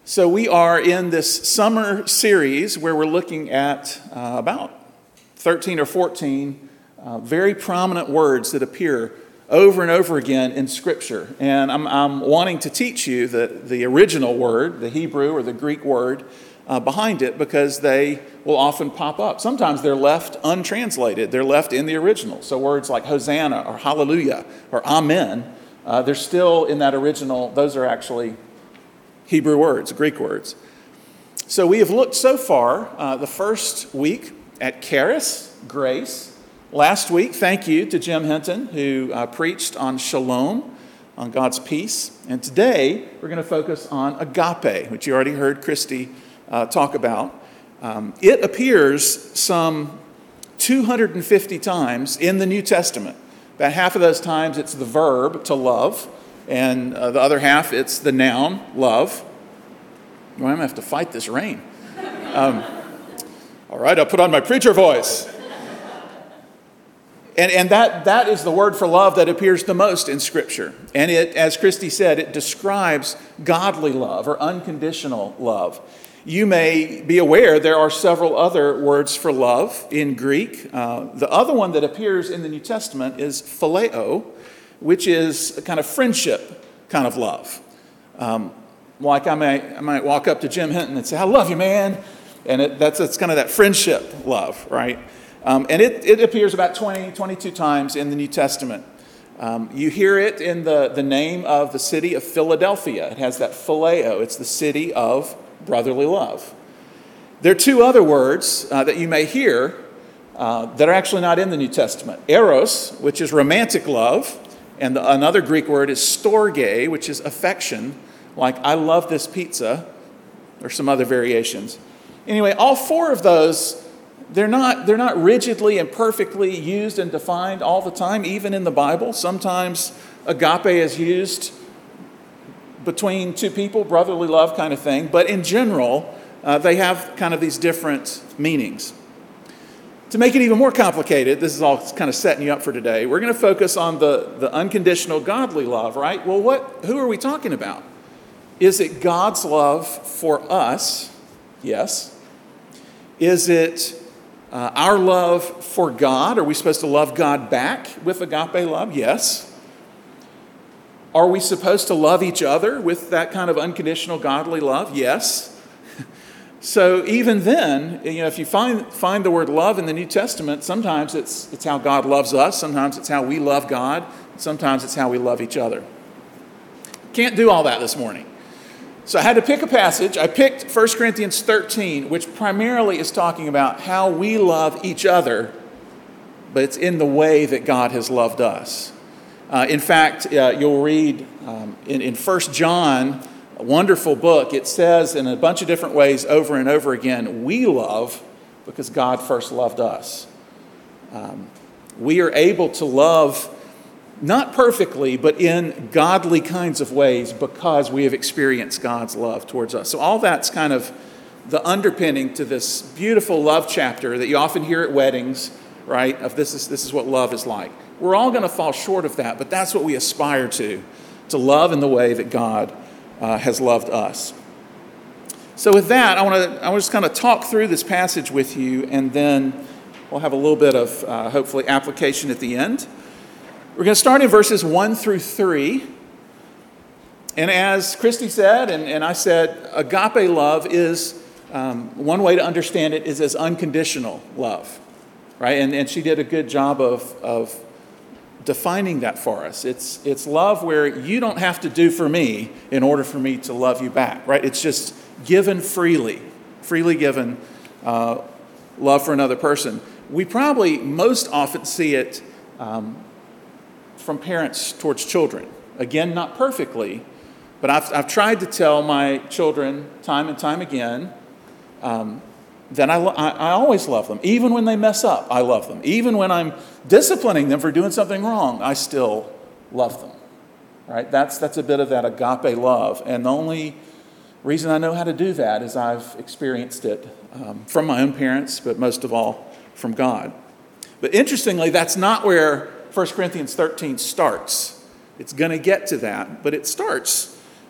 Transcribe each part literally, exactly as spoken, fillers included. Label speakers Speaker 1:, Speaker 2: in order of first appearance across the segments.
Speaker 1: So we are in this summer series where we're looking at uh, about thirteen or fourteen uh, very prominent words that appear over and over again in Scripture. And I'm, I'm wanting to teach you the, the original word, the Hebrew or the Greek word uh, behind it, because they will often pop up. Sometimes they're left untranslated. They're left in the original. So words like Hosanna or Hallelujah or Amen, uh, they're still in that original. Those are actually Hebrew words, Greek words. So we have looked so far, uh, the first week at charis, grace. Last week, thank you to Jim Hinton, who uh, preached on shalom, on God's peace. And today, we're going to focus on agape, which you already heard Christy uh, talk about. Um, it appears some two hundred fifty times in the New Testament. About half of those times, it's the verb to love. And uh, the other half, it's the noun, love. Well, I'm going to have to fight this rain. Um, all right, I'll put on my preacher voice. And, and that, that is the word for love that appears the most in Scripture. And it, as Christy said, it describes godly love or unconditional love. You may be aware there are several other words for love in Greek. Uh, the other one that appears in the New Testament is phileo, which is a kind of friendship kind of love. Um, like I, may, I might walk up to Jim Hinton and say, I love you, man. And it, that's, that's kind of that friendship love, right? Um, and it, it appears about twenty, twenty-two times in the New Testament. Um, you hear it in the, the name of the city of Philadelphia. It has that phileo. It's the city of brotherly love. There are two other words uh, that you may hear uh, that are actually not in the New Testament. Eros, which is romantic love. And the, another Greek word is storge, which is affection, like I love this pizza, or some other variations. Anyway, all four of those, they're not, they're not rigidly and perfectly used and defined all the time, even in the Bible. Sometimes agape is used between two people, brotherly love kind of thing. But in general, uh, they have kind of these different meanings. To make it even more complicated, this is all kind of setting you up for today, we're going to focus on the, the unconditional godly love, right? Well, what? Who are we talking about? Is it God's love for us? Yes. Is it uh, our love for God? Are we supposed to love God back with agape love? Yes. Are we supposed to love each other with that kind of unconditional godly love? Yes. So even then, you know, if you find find the word love in the New Testament, sometimes it's it's how God loves us, sometimes it's how we love God, sometimes it's how we love each other. Can't do all that this morning. So I had to pick a passage. I picked First Corinthians thirteen, which primarily is talking about how we love each other, but it's in the way that God has loved us. Uh, in fact, uh, you'll read um, in, in First John, a wonderful book, it says in a bunch of different ways over and over again, we love because God first loved us. Um, we are able to love not perfectly, but in godly kinds of ways because we have experienced God's love towards us. So all that's kind of the underpinning to this beautiful love chapter that you often hear at weddings, right? Of this is, this is what love is like. We're all going to fall short of that, but that's what we aspire to, to love in the way that God Uh, has loved us. So with that, I want to I want to just kind of talk through this passage with you, and then we'll have a little bit of uh, hopefully application at the end. We're going to start in verses one through three. And as Christy said, and, and I said, agape love is, um, one way to understand it is as unconditional love, right? And, and she did a good job of, of defining that for us. It's it's love where you don't have to do for me in order for me to love you back, right? It's just given freely, freely given uh, love for another person. We probably most often see it um, from parents towards children. Again, not perfectly, but I've, I've tried to tell my children time and time again um, that I, I, I always love them. Even when they mess up, I love them. Even when I'm disciplining them for doing something wrong, I still love them. Right? That's that's a bit of that agape love. And the only reason I know how to do that is I've experienced it um, from my own parents, but most of all from God. But interestingly, that's not where First Corinthians thirteen starts. It's going to get to that, but it starts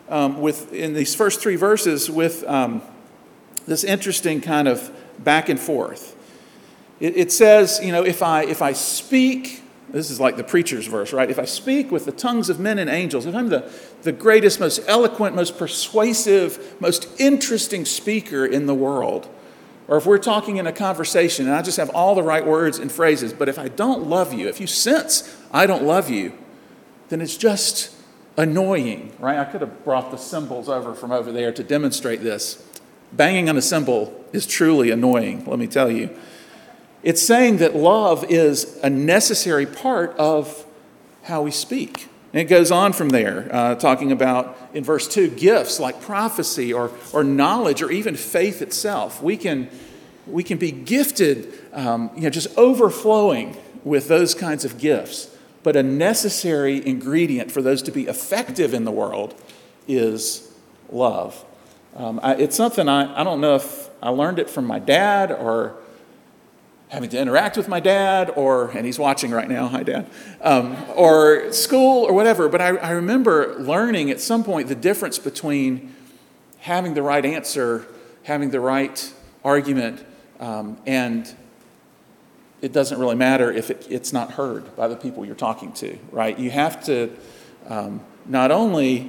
Speaker 1: um, with in these first three verses with um, this interesting kind of back and forth. It, it says, you know, if I if I speak, this is like the preacher's verse, right? If I speak with the tongues of men and angels, if I'm the, the greatest, most eloquent, most persuasive, most interesting speaker in the world, or if we're talking in a conversation and I just have all the right words and phrases, but if I don't love you, if you sense I don't love you, then it's just annoying, right? I could have brought the cymbals over from over there to demonstrate this. Banging on a cymbal is truly annoying, let me tell you. It's saying that love is a necessary part of how we speak. And it goes on from there, uh, talking about, in verse two, gifts like prophecy or, or knowledge or even faith itself. We can, we can be gifted, um, you know, just overflowing with those kinds of gifts. But a necessary ingredient for those to be effective in the world is love. Um, I, it's something I, I don't know if I learned it from my dad or having to interact with my dad, or, and he's watching right now, hi Dad, um, or school or whatever. But I, I remember learning at some point the difference between having the right answer, having the right argument, um, and it doesn't really matter if it, it's not heard by the people you're talking to, right? You have to um, not only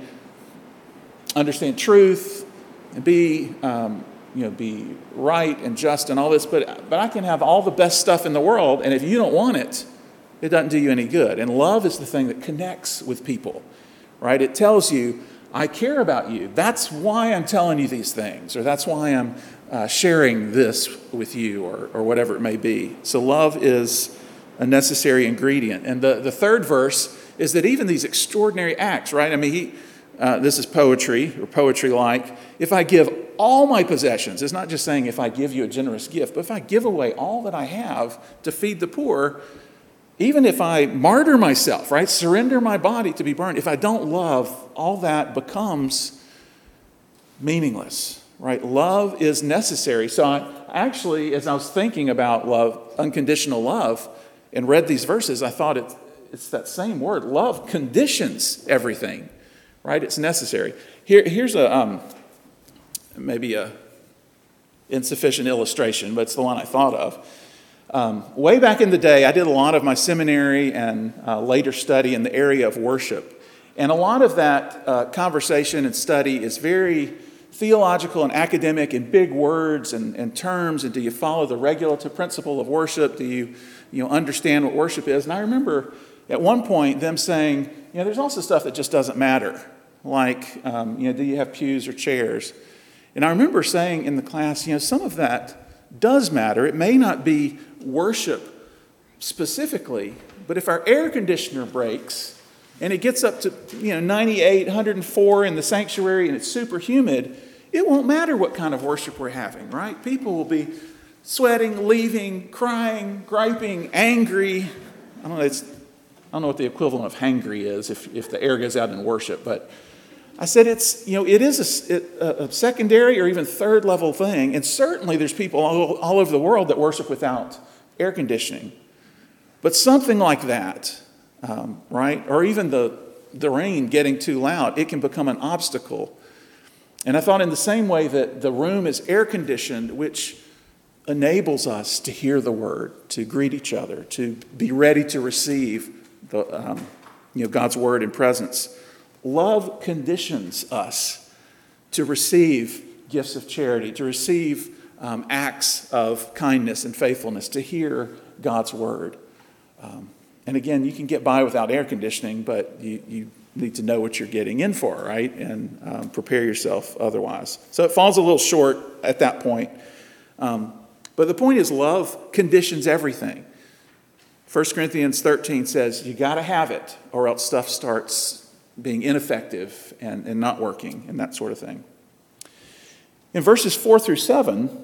Speaker 1: understand truth and be, um, you know, be right and just and all this, but but I can have all the best stuff in the world, and if you don't want it, it doesn't do you any good. And love is the thing that connects with people, right? It tells you, I care about you. That's why I'm telling you these things, or that's why I'm uh, sharing this with you, or, or whatever it may be. So love is a necessary ingredient. And the, the third verse is that even these extraordinary acts, right? I mean, he, uh, this is poetry, or poetry-like. If I give all my possessions, it's not just saying if I give you a generous gift, but if I give away all that I have to feed the poor, even if I martyr myself, right, surrender my body to be burned, if I don't love, all that becomes meaningless, right? Love is necessary. So I actually, as I was thinking about love, unconditional love, and read these verses, I thought it, it's that same word. Love conditions everything, right? It's necessary. Here, here's a um, maybe a insufficient illustration, but it's the one I thought of. Um, way back in the day, I did a lot of my seminary and uh, later study in the area of worship. And a lot of that uh, conversation and study is very theological and academic in big words and, and terms. And do you follow the regulative principle of worship? Do you, you know, understand what worship is? And I remember at one point them saying, you know, there's also stuff that just doesn't matter. Like, um, you know, do you have pews or chairs? And I remember saying in the class, you know, some of that does matter. It may not be worship specifically, but if our air conditioner breaks and it gets up to, you know, ninety-eight, one hundred four in the sanctuary and it's super humid, it won't matter what kind of worship we're having, right? People will be sweating, leaving, crying, griping, angry. I don't know, it's, I don't know what the equivalent of hangry is if, if the air goes out in worship, but I said it's, you know, it is a, a secondary or even third level thing. And certainly there's people all, all over the world that worship without air conditioning. But something like that, um, right? Or even the, the rain getting too loud, it can become an obstacle. And I thought in the same way that the room is air conditioned, which enables us to hear the word, to greet each other, to be ready to receive the, um, you know, God's word and presence. Love conditions us to receive gifts of charity, to receive um, acts of kindness and faithfulness, to hear God's word. Um, and again, you can get by without air conditioning, but you, you need to know what you're getting in for, right? And um, prepare yourself otherwise. So it falls a little short at that point. Um, but the point is, love conditions everything. First Corinthians thirteen says, you got to have it, or else stuff starts being ineffective and, and not working and that sort of thing. In verses four through seven,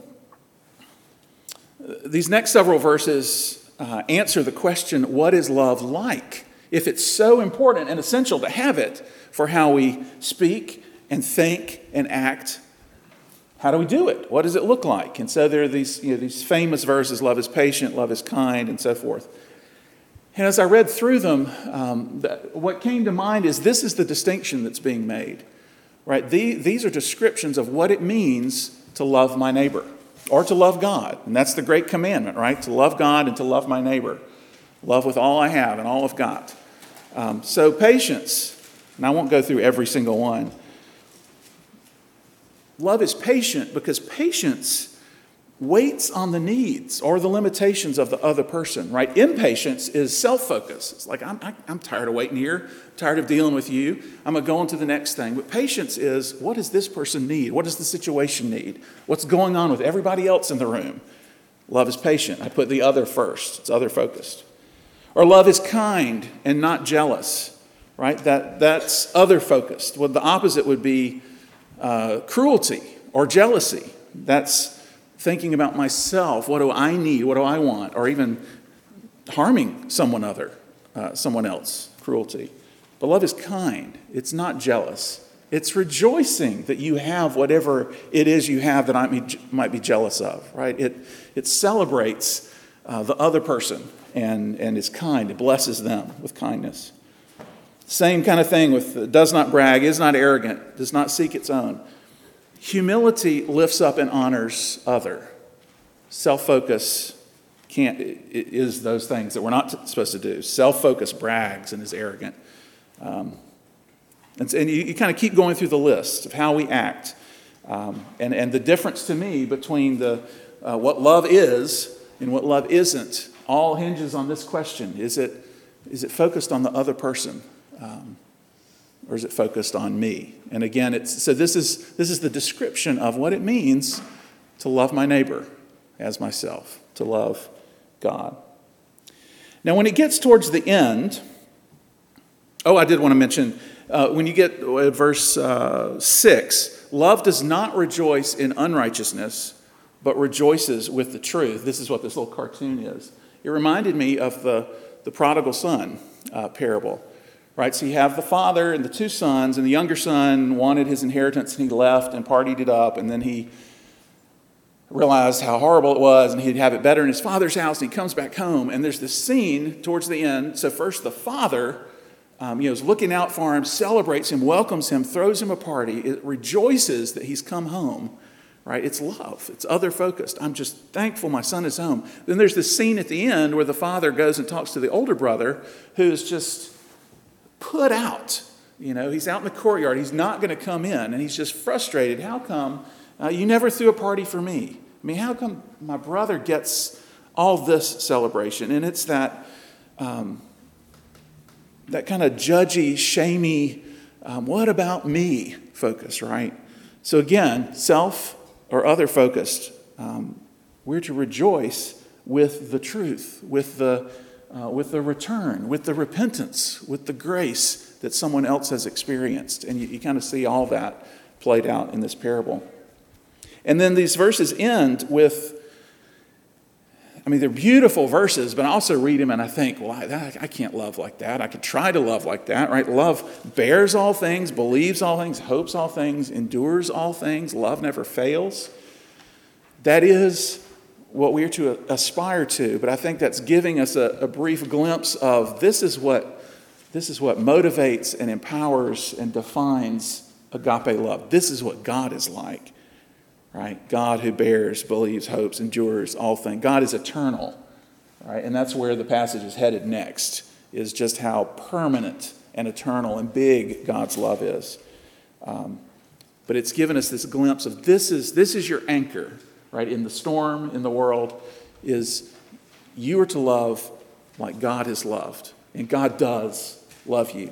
Speaker 1: these next several verses uh, answer the question, what is love like? If it's so important and essential to have it for how we speak and think and act, how do we do it? What does it look like? And so there are these, you know, these famous verses, love is patient, love is kind, and so forth. And as I read through them, um, what came to mind is this is the distinction that's being made. right? The, these are descriptions of what it means to love my neighbor or to love God. And that's the great commandment, right? To love God and to love my neighbor. Love with all I have and all I've got. Um, so patience, and I won't go through every single one. Love is patient because patience waits on the needs or the limitations of the other person, right? Impatience is self-focus. It's like, I'm, I, I'm tired of waiting here, I'm tired of dealing with you, I'm going to go on to the next thing. But patience is, what does this person need? What does the situation need? What's going on with everybody else in the room? Love is patient. I put the other first. It's other-focused. Or love is kind and not jealous, right? That, that's other-focused. Well, the opposite would be uh, cruelty or jealousy. That's thinking about myself. What do I need? What do I want? Or even harming someone other, uh, someone else, cruelty. But love is kind. It's not jealous. It's rejoicing that you have whatever it is you have that I might be jealous of, right? It, it celebrates uh, the other person and, and is kind. It blesses them with kindness. Same kind of thing with does not brag, is not arrogant, does not seek its own. Humility lifts up and honors other. Self-focus can't is those things that we're not supposed to do. Self-focus brags and is arrogant. Um, and, and you, you kind of keep going through the list of how we act. Um, and, and the difference to me between the uh, what love is and what love isn't all hinges on this question. Is it, is it focused on the other person? Um, Or is it focused on me? And again, it's so this is this is the description of what it means to love my neighbor as myself, to love God. Now, when it gets towards the end, oh, I did want to mention, uh, when you get uh, verse uh, six, love does not rejoice in unrighteousness, but rejoices with the truth. This is what this little cartoon is. It reminded me of the, the prodigal son uh, parable. Right, so you have the father and the two sons, and the younger son wanted his inheritance, and he left and partied it up, and then he realized how horrible it was, and he'd have it better in his father's house, and he comes back home, and there's this scene towards the end. So first the father, um, you know, is looking out for him, celebrates him, welcomes him, throws him a party, it rejoices that he's come home. Right, it's love. It's other-focused. I'm just thankful my son is home. Then there's this scene at the end where the father goes and talks to the older brother, who's just put out. You know, he's out in the courtyard. He's not going to come in, and he's just frustrated. How come uh, you never threw a party for me? I mean, how come my brother gets all this celebration? And it's that um, that kind of judgy, shamey, um, what about me focus, right? So again, self or other focused. Um, we're to rejoice with the truth, with the Uh, with the return, with the repentance, with the grace that someone else has experienced. And you, you kind of see all that played out in this parable. And then these verses end with, I mean, they're beautiful verses, but I also read them and I think, well, I, I can't love like that. I could try to love like that, right? Love bears all things, believes all things, hopes all things, endures all things. Love never fails. That is what we are to aspire to, but I think that's giving us a, a brief glimpse of this is what this is what motivates and empowers and defines agape love. This is what God is like, right? God who bears, believes, hopes, endures all things. God is eternal, right? And that's where the passage is headed next, is just how permanent and eternal and big God's love is. Um, but it's given us this glimpse of this is this is your anchor. Right, in the storm, in the world, is you are to love like God has loved. And God does love you.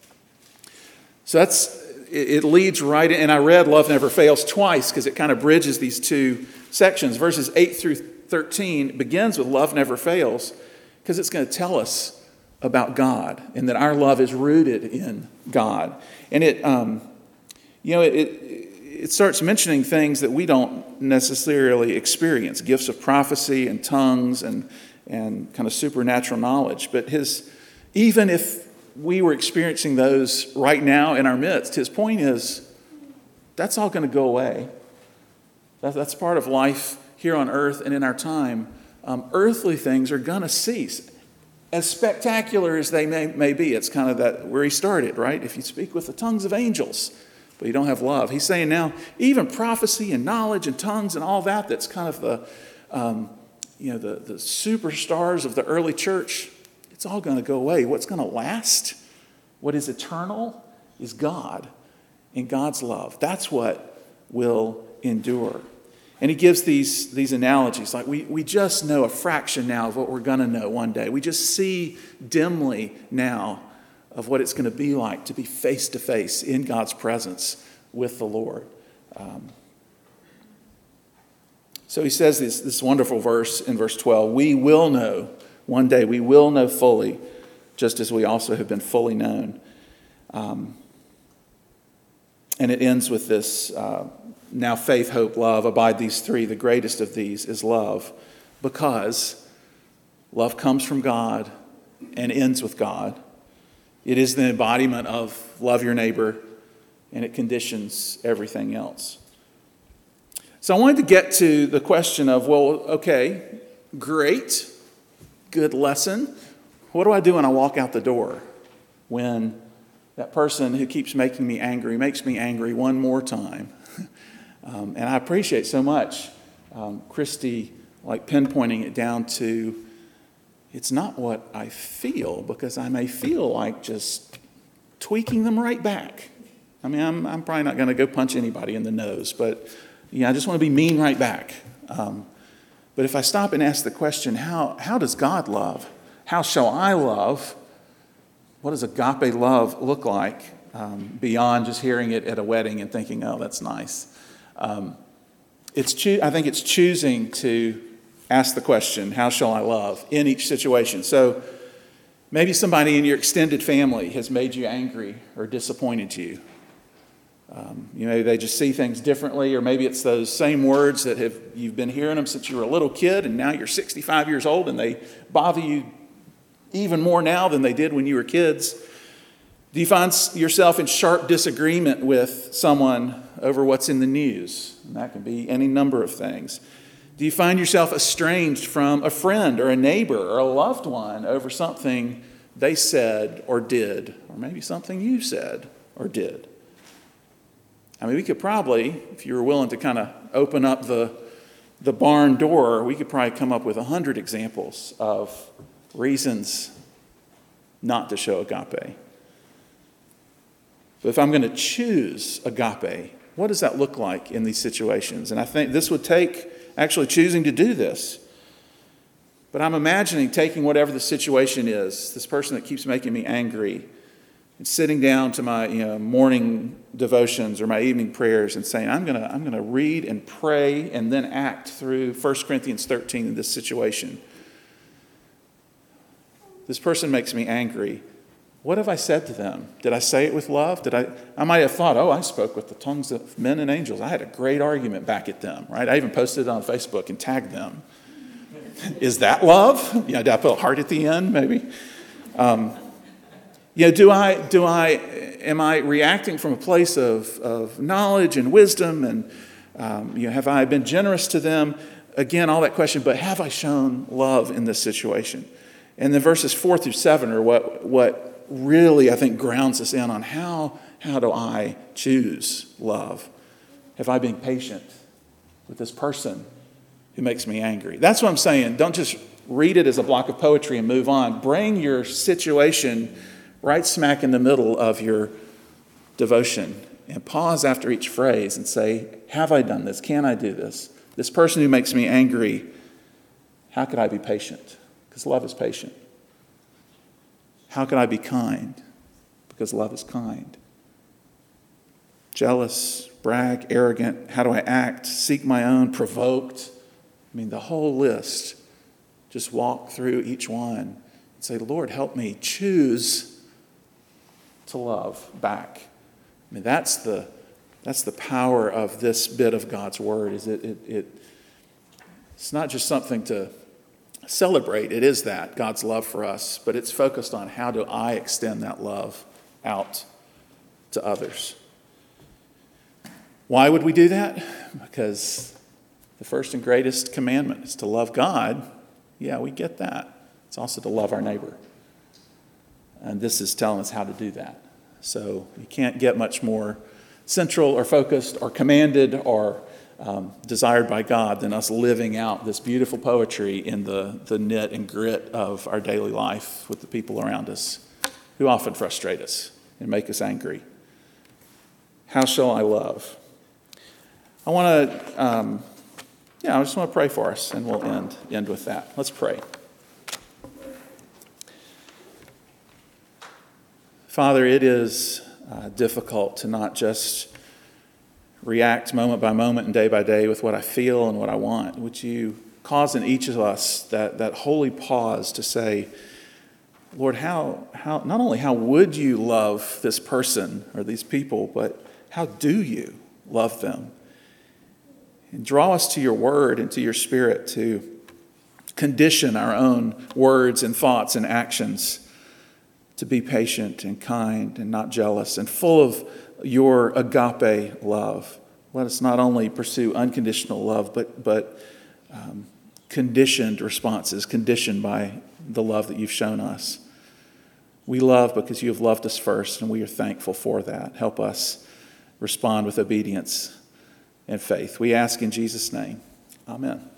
Speaker 1: So that's, it leads right in. And I read Love Never Fails twice because it kind of bridges these two sections. Verses eight through thirteen begins with Love Never Fails because it's going to tell us about God and that our love is rooted in God. And it, um, you know, it, it It starts mentioning things that we don't necessarily experience, gifts of prophecy and tongues and, and kind of supernatural knowledge. But his, even if we were experiencing those right now in our midst, his point is that's all going to go away. That, that's part of life here on earth and in our time. Um, earthly things are going to cease. As spectacular as they may, may be, it's kind of that where he started, right? If you speak with the tongues of angels, but you don't have love. He's saying now, even prophecy and knowledge and tongues and all that, that's kind of the, um, you know, the, the superstars of the early church, it's all going to go away. What's going to last, what is eternal, is God and God's love. That's what will endure. And he gives these, these analogies, like we, we just know a fraction now of what we're going to know one day. We just see dimly now of what it's going to be like to be face to face in God's presence with the Lord. Um, so he says this, this wonderful verse in verse twelve, we will know, one day we will know fully, just as we also have been fully known. Um, and it ends with this, uh, now faith, hope, love, abide these three. The greatest of these is love, because love comes from God and ends with God. It is the embodiment of love your neighbor, and it conditions everything else. So I wanted to get to the question of, well, okay, great, good lesson. What do I do when I walk out the door? When that person who keeps making me angry makes me angry one more time. um, and I appreciate so much um, Christy like pinpointing it down to, it's not what I feel, because I may feel like just tweaking them right back. I mean, I'm, I'm probably not going to go punch anybody in the nose, but yeah, I just want to be mean right back. Um, but if I stop and ask the question, how, how does God love? How shall I love? What does agape love look like um, beyond just hearing it at a wedding and thinking, oh, that's nice? Um, it's choo- I think it's choosing to ask the question, how shall I love, in each situation. So maybe somebody in your extended family has made you angry or disappointed you. Um, you know, they just see things differently, or maybe it's those same words that have you've been hearing them since you were a little kid, and now you're sixty-five years old, and they bother you even more now than they did when you were kids. Do you find yourself in sharp disagreement with someone over what's in the news? And that can be any number of things. Do you find yourself estranged from a friend or a neighbor or a loved one over something they said or did, or maybe something you said or did? I mean, we could probably, if you were willing to kind of open up the, the barn door, we could probably come up with a hundred examples of reasons not to show agape. But if I'm going to choose agape, what does that look like in these situations? And I think this would take actually choosing to do this. But I'm imagining taking whatever the situation is, this person that keeps making me angry, and sitting down to my you know, morning devotions or my evening prayers and saying, I'm going to I'm going to read and pray and then act through First Corinthians thirteen in this situation. This person makes me angry. What have I said to them? Did I say it with love? Did I? I might have thought, oh, I spoke with the tongues of men and angels. I had a great argument back at them, right? I even posted it on Facebook and tagged them. Is that love? You know, did I put a heart at the end, maybe? Um, you know, do I, do I, am I reacting from a place of, of knowledge and wisdom? And, um, you know, have I been generous to them? Again, all that question, but have I shown love in this situation? And then verses four through seven are what, what really, I think, grounds us in on how, how do I choose love? Have I been patient with this person who makes me angry? That's what I'm saying. Don't just read it as a block of poetry and move on. Bring your situation right smack in the middle of your devotion and pause after each phrase and say, have I done this? Can I do this? This person who makes me angry, how could I be patient? Because love is patient. How can I be kind? Because love is kind. Jealous, brag, arrogant, how do I act? Seek my own, provoked. I mean, the whole list. Just walk through each one and say, Lord, help me choose to love back. I mean, that's the that's the power of this bit of God's word. Is it, it it it's not just something to celebrate. It is that, God's love for us, but it's focused on how do I extend that love out to others. Why would we do that? Because the first and greatest commandment is to love God. Yeah, we get that. It's also to love our neighbor. And this is telling us how to do that. So you can't get much more central or focused or commanded or um, desired by God than us living out this beautiful poetry in the, the knit and grit of our daily life with the people around us who often frustrate us and make us angry. How shall I love? I want to, um, yeah, I just want to pray for us, and we'll end, end with that. Let's pray. Father, it is uh, difficult to not just react moment by moment and day by day with what I feel and what I want. Would you cause in each of us that, that holy pause to say, Lord, how, how, not only how would you love this person or these people, but how do you love them? And draw us to your word and to your spirit to condition our own words and thoughts and actions to be patient and kind and not jealous and full of your agape love. Let us not only pursue unconditional love, but, but um, conditioned responses, conditioned by the love that you've shown us. We love because you have loved us first, and we are thankful for that. Help us respond with obedience and faith. We ask in Jesus' name. Amen.